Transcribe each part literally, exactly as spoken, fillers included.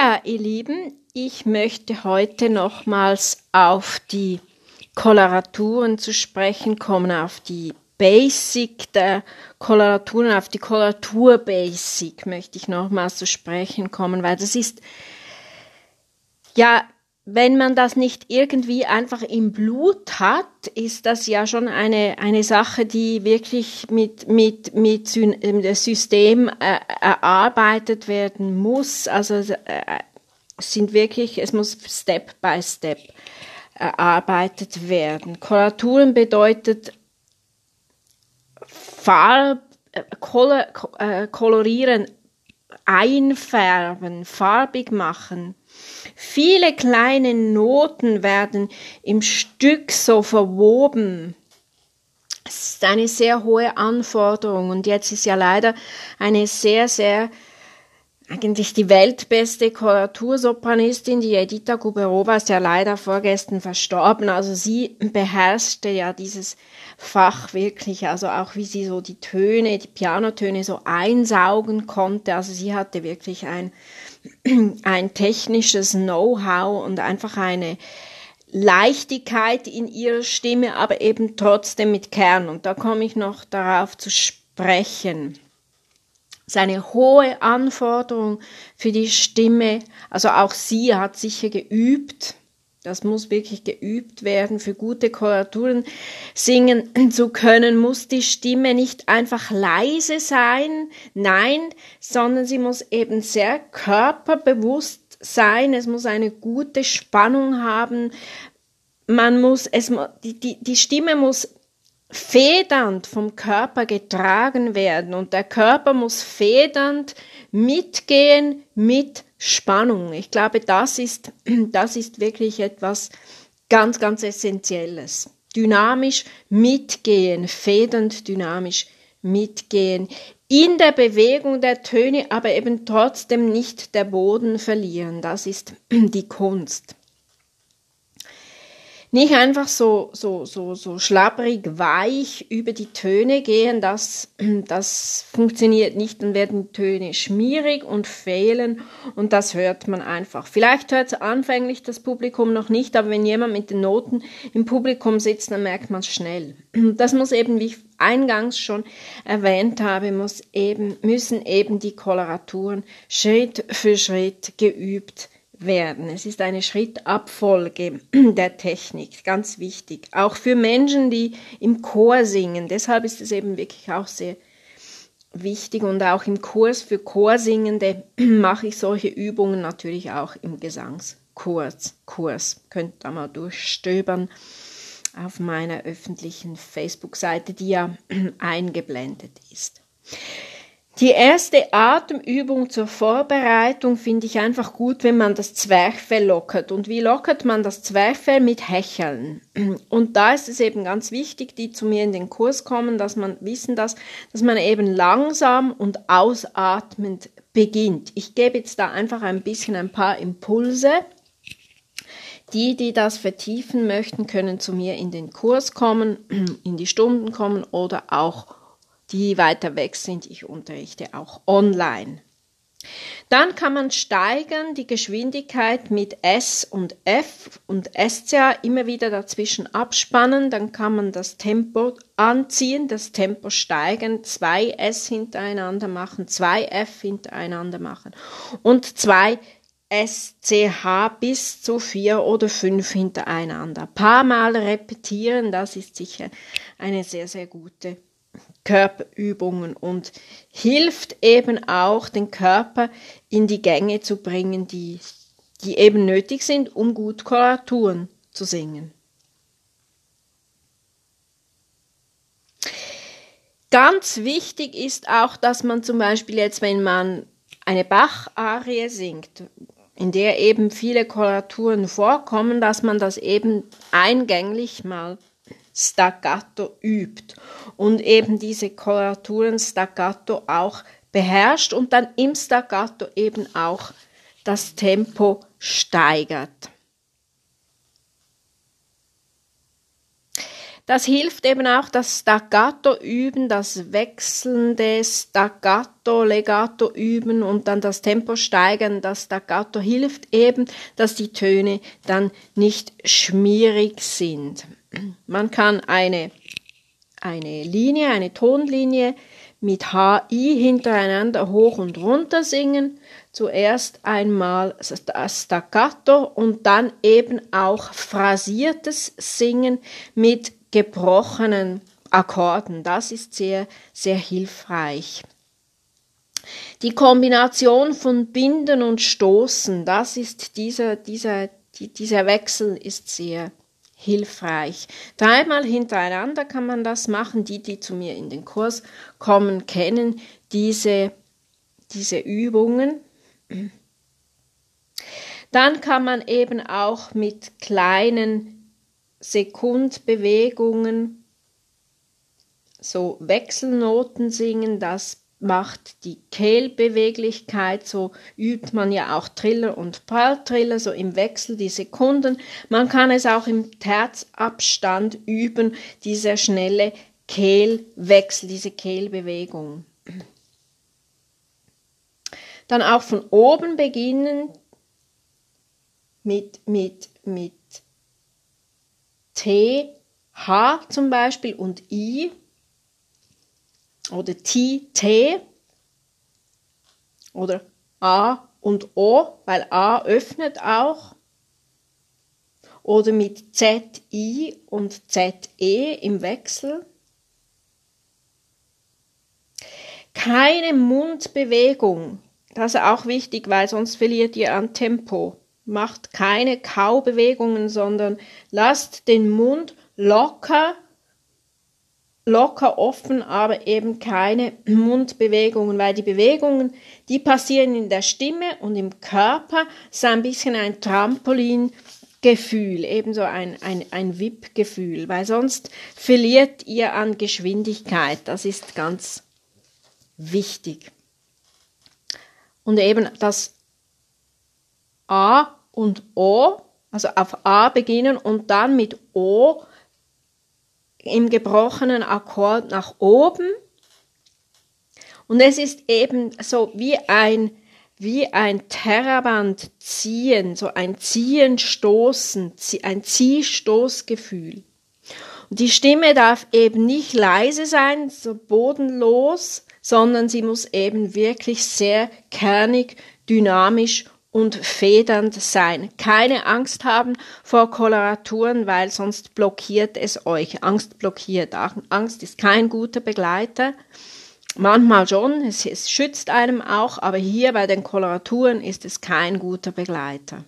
Ja, ihr Lieben, ich möchte heute nochmals auf die Koloraturen zu sprechen kommen, auf die Basic der Koloraturen, auf die Koloratur-Basic möchte ich nochmals zu sprechen kommen, weil das ist, ja, wenn man das nicht irgendwie einfach im Blut hat, ist das ja schon eine, eine Sache, die wirklich mit, mit, mit dem System äh, erarbeitet werden muss. Also äh, es sind wirklich, es muss Step by Step erarbeitet werden. Koloraturen bedeutet Farb, äh, Kolor, äh, kolorieren, einfärben, farbig machen. Viele kleine Noten werden im Stück so verwoben. Es ist eine sehr hohe Anforderung und jetzt ist ja leider eine sehr, sehr, eigentlich die weltbeste Koloratursopranistin, die Edita Guberova, ist ja leider vorgestern verstorben. Also sie beherrschte ja dieses Fach wirklich, also auch wie sie so die Töne, die Pianotöne so einsaugen konnte. Also sie hatte wirklich ein ein technisches Know-how und einfach eine Leichtigkeit in ihrer Stimme, aber eben trotzdem mit Kern. Und da komme ich noch darauf zu sprechen. Es ist eine hohe Anforderung für die Stimme. Also auch sie hat sicher geübt. Das muss wirklich geübt werden. Für gute Koloraturen singen zu können, muss die Stimme nicht einfach leise sein, nein, sondern sie muss eben sehr körperbewusst sein. Es muss eine gute Spannung haben. Man muss, es, die, die, die Stimme muss federnd vom Körper getragen werden und der Körper muss federnd mitgehen mit Spannung. Ich glaube, das ist, das ist wirklich etwas ganz, ganz Essentielles. Dynamisch mitgehen, federnd dynamisch mitgehen, in der Bewegung der Töne, aber eben trotzdem nicht der Boden verlieren. Das ist die Kunst. Nicht einfach so, so, so, so schlabberig, weich über die Töne gehen, das, das funktioniert nicht, dann werden die Töne schmierig und fehlen und das hört man einfach. Vielleicht hört es anfänglich das Publikum noch nicht, aber wenn jemand mit den Noten im Publikum sitzt, dann merkt man es schnell. Das muss eben, wie ich eingangs schon erwähnt habe, muss eben, müssen eben die Koloraturen Schritt für Schritt geübt werden. Es ist eine Schrittabfolge der Technik, ganz wichtig. Auch für Menschen, die im Chor singen. Deshalb ist es eben wirklich auch sehr wichtig und auch im Kurs für Chorsingende mache ich solche Übungen natürlich auch im Gesangskurs. Kurs. Könnt da mal durchstöbern auf meiner öffentlichen Facebook-Seite, die ja eingeblendet ist. Die erste Atemübung zur Vorbereitung finde ich einfach gut, wenn man das Zwerchfell lockert. Und wie lockert man das Zwerchfell? Mit Hecheln. Und da ist es eben ganz wichtig, die zu mir in den Kurs kommen, dass man wissen, dass, dass man eben langsam und ausatmend beginnt. Ich gebe jetzt da einfach ein bisschen ein paar Impulse. Die, die das vertiefen möchten, können zu mir in den Kurs kommen, in die Stunden kommen oder auch die weiter weg sind. Ich unterrichte auch online. Dann kann man steigern die Geschwindigkeit mit S und F und S C A immer wieder dazwischen abspannen. Dann kann man das Tempo anziehen, das Tempo steigern, zwei S hintereinander machen, zwei F hintereinander machen und zwei S C H bis zu vier oder fünf hintereinander. Ein paar Mal repetieren, das ist sicher eine sehr, sehr gute Körperübungen und hilft eben auch, den Körper in die Gänge zu bringen, die, die eben nötig sind, um gut Koloraturen zu singen. Ganz wichtig ist auch, dass man zum Beispiel jetzt, wenn man eine Bach-Arie singt, in der eben viele Koloraturen vorkommen, dass man das eben eingänglich mal Staccato übt und eben diese Koloraturen Staccato auch beherrscht und dann im Staccato eben auch das Tempo steigert. Das hilft eben auch das Staccato üben, das wechselnde Staccato, Legato üben und dann das Tempo steigern. Das Staccato hilft eben, dass die Töne dann nicht schmierig sind. Man kann eine, eine Linie, eine Tonlinie mit H I hintereinander hoch und runter singen. Zuerst einmal Staccato und dann eben auch phrasiertes Singen mit gebrochenen Akkorden. Das ist sehr, sehr hilfreich. Die Kombination von Binden und Stoßen, das ist dieser, dieser, die, dieser Wechsel ist sehr hilfreich. Dreimal hintereinander kann man das machen. Die, die zu mir in den Kurs kommen, kennen diese, diese Übungen. Dann kann man eben auch mit kleinen Sekundbewegungen so Wechselnoten singen, das macht die Kehlbeweglichkeit, so übt man ja auch Triller und Pralltriller, so im Wechsel die Sekunden. Man kann es auch im Terzabstand üben, dieser schnelle Kehlwechsel, diese Kehlbewegung. Dann auch von oben beginnen mit, mit, mit T, H zum Beispiel und I oder T, T oder A und O, weil A öffnet auch, oder mit Z, I und Z, E im Wechsel. Keine Mundbewegung, das ist auch wichtig, weil sonst verliert ihr an Tempo. Macht keine Kaubewegungen, sondern lasst den Mund locker, locker offen, aber eben keine Mundbewegungen, weil die Bewegungen, die passieren in der Stimme und im Körper, ist ein bisschen ein Trampolingefühl, ebenso ein, ein, ein Wippgefühl, weil sonst verliert ihr an Geschwindigkeit, das ist ganz wichtig. Und eben das A und O, also auf A beginnen und dann mit O im gebrochenen Akkord nach oben. Und es ist eben so wie ein, wie ein Terraband ziehen, so ein Ziehen, Stoßen, ein Ziehstoßgefühl. Und die Stimme darf eben nicht leise sein, so bodenlos, sondern sie muss eben wirklich sehr kernig, dynamisch und federnd sein. Keine Angst haben vor Koloraturen, weil sonst blockiert es euch. Angst blockiert. Angst ist kein guter Begleiter. Manchmal schon, es, es schützt einem auch, aber hier bei den Koloraturen ist es kein guter Begleiter.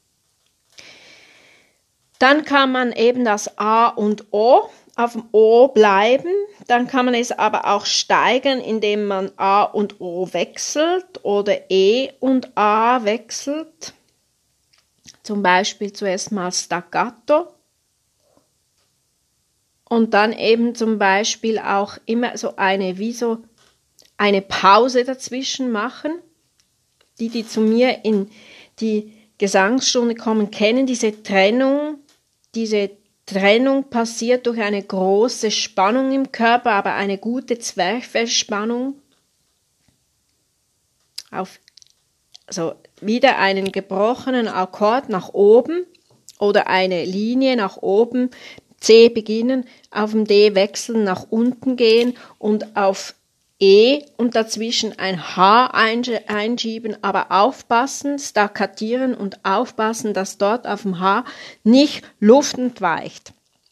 Dann kann man eben das A und O auf dem O bleiben, dann kann man es aber auch steigern, indem man A und O wechselt oder E und A wechselt. Zum Beispiel zuerst mal Staccato und dann eben zum Beispiel auch immer so eine, wie so eine Pause dazwischen machen. Die, die zu mir in die Gesangsstunde kommen, kennen diese Trennung, diese Trennung passiert durch eine große Spannung im Körper, aber eine gute Zwerchfellspannung. Auf, also wieder einen gebrochenen Akkord nach oben oder eine Linie nach oben, C beginnen, auf dem D wechseln, nach unten gehen und auf E und dazwischen ein H einschieben, aber aufpassen, staccatieren und aufpassen, dass dort auf dem H nicht Luft entweicht.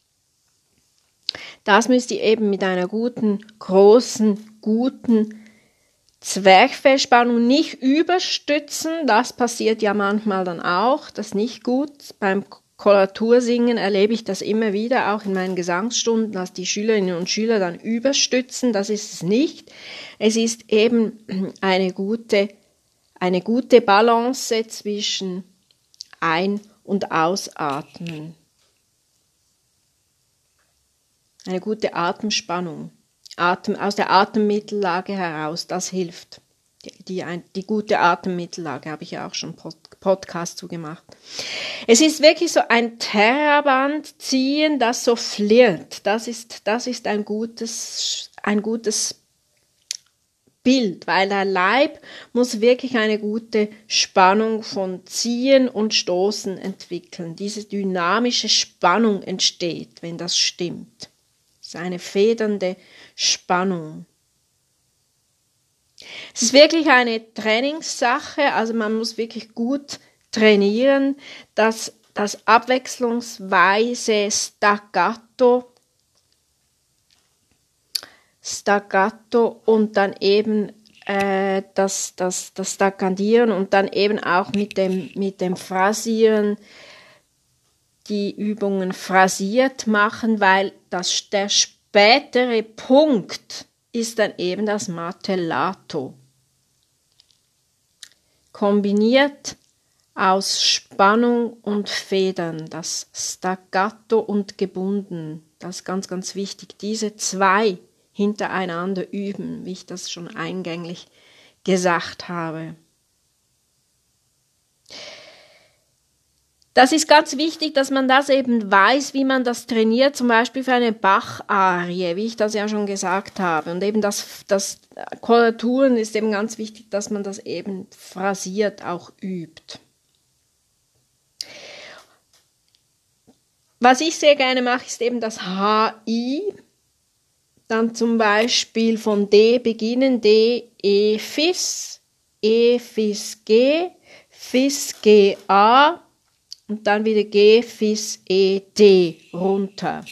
Das müsst ihr eben mit einer guten, großen, guten Zwerchfellspannung nicht überstützen. Das passiert ja manchmal dann auch, das ist nicht gut. Beim Koloratursingen erlebe ich das immer wieder, auch in meinen Gesangsstunden, dass die Schülerinnen und Schüler dann überstützen. Das ist es nicht. Es ist eben eine gute, eine gute Balance zwischen Ein- und Ausatmen. Eine gute Atemspannung. Atem, aus der Atemmittellage heraus, das hilft. Die, die, die gute Atemmittellage habe ich ja auch schon Pod, Podcast zugemacht. Es ist wirklich so ein Terraband ziehen, das so flirrt. Das ist, das ist ein gutes, ein gutes Bild, weil der Leib muss wirklich eine gute Spannung von Ziehen und Stoßen entwickeln. Diese dynamische Spannung entsteht, wenn das stimmt. Das ist eine federnde Spannung. Es ist wirklich eine Trainingssache, also man muss wirklich gut trainieren, dass das abwechslungsweise Staccato Staccato und dann eben äh, das, das, das Staccandieren und dann eben auch mit dem, mit dem Phrasieren die Übungen phrasiert machen, weil das, der spätere Punkt ist dann eben das Martellato. Kombiniert aus Spannung und Federn, das Staccato und gebunden, das ist ganz, ganz wichtig, diese zwei hintereinander üben, wie ich das schon eingänglich gesagt habe. Das ist ganz wichtig, dass man das eben weiß, wie man das trainiert, zum Beispiel für eine Bach-Arie, wie ich das ja schon gesagt habe. Und eben das, das Koloraturen ist eben ganz wichtig, dass man das eben phrasiert auch übt. Was ich sehr gerne mache, ist eben das H I. Dann zum Beispiel von D beginnen, D, E, Fis, E, Fis, G, Fis, G, A und dann wieder G, Fis, E, D runter.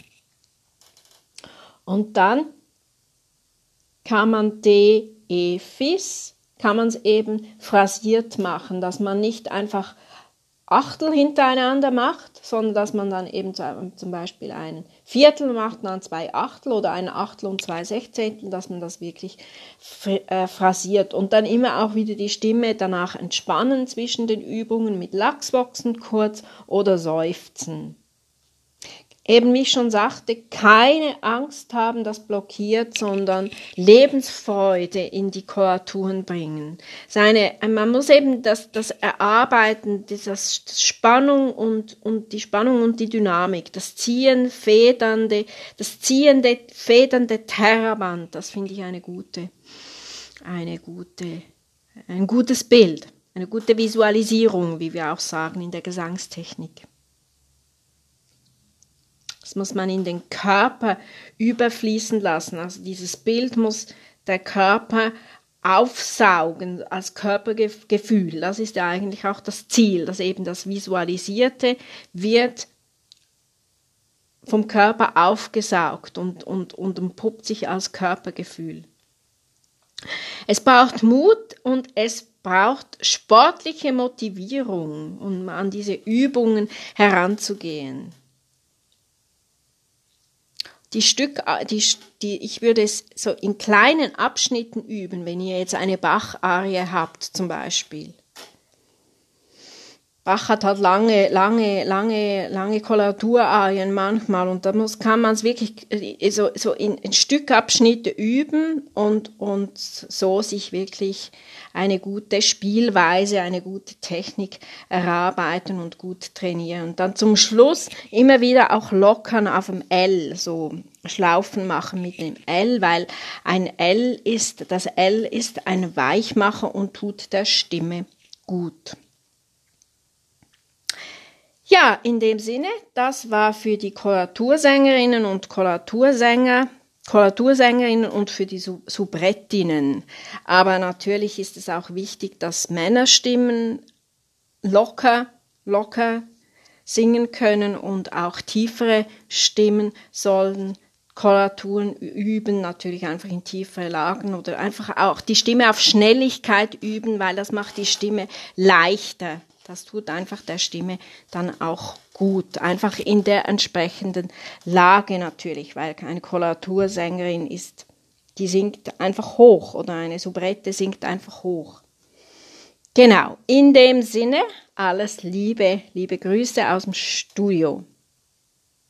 Und dann kann man D, E, Fis, kann man es eben phrasiert machen, dass man nicht einfach Achtel hintereinander macht, sondern dass man dann eben zum Beispiel einen Viertel macht, dann zwei Achtel oder ein Achtel und zwei Sechzehntel, dass man das wirklich phrasiert und dann immer auch wieder die Stimme danach entspannen zwischen den Übungen mit Lachsboxen kurz oder Seufzen. Eben wie ich schon sagte, keine Angst haben, das blockiert, sondern Lebensfreude in die Koraturen bringen. Seine, man muss eben das, das Erarbeiten, das Spannung und, und die Spannung und die Dynamik, das Ziehen, Federnde, das ziehende, federnde Terraband, das finde ich eine gute, eine gute, ein gutes Bild, eine gute Visualisierung, wie wir auch sagen in der Gesangstechnik. Das muss man in den Körper überfließen lassen. Also dieses Bild muss der Körper aufsaugen als Körpergefühl. Das ist ja eigentlich auch das Ziel, dass eben das Visualisierte wird vom Körper aufgesaugt und, und, und entpuppt sich als Körpergefühl. Es braucht Mut und es braucht sportliche Motivierung, um an diese Übungen heranzugehen. Die Stück, die, die, ich würde es so in kleinen Abschnitten üben, wenn ihr jetzt eine Bach-Arie habt zum Beispiel. Bach hat halt lange, lange, lange, lange Koloraturarien manchmal und da muss, kann man es wirklich so, so in, in Stückabschnitte üben und, und so sich wirklich eine gute Spielweise, eine gute Technik erarbeiten und gut trainieren. Und dann zum Schluss immer wieder auch lockern auf dem L, so Schlaufen machen mit dem L, weil ein L ist, das L ist ein Weichmacher und tut der Stimme gut. Ja, in dem Sinne, das war für die Koloratursängerinnen und Koloratursänger, Koloratursängerinnen und für die Soubrettinnen. Aber natürlich ist es auch wichtig, dass Männerstimmen locker, locker singen können und auch tiefere Stimmen sollen Koloraturen üben, natürlich einfach in tiefere Lagen oder einfach auch die Stimme auf Schnelligkeit üben, weil das macht die Stimme leichter. Das tut einfach der Stimme dann auch gut, einfach in der entsprechenden Lage natürlich, weil eine Koloratursängerin ist, die singt einfach hoch oder eine Soubrette singt einfach hoch. Genau, in dem Sinne, alles Liebe, liebe Grüße aus dem Studio.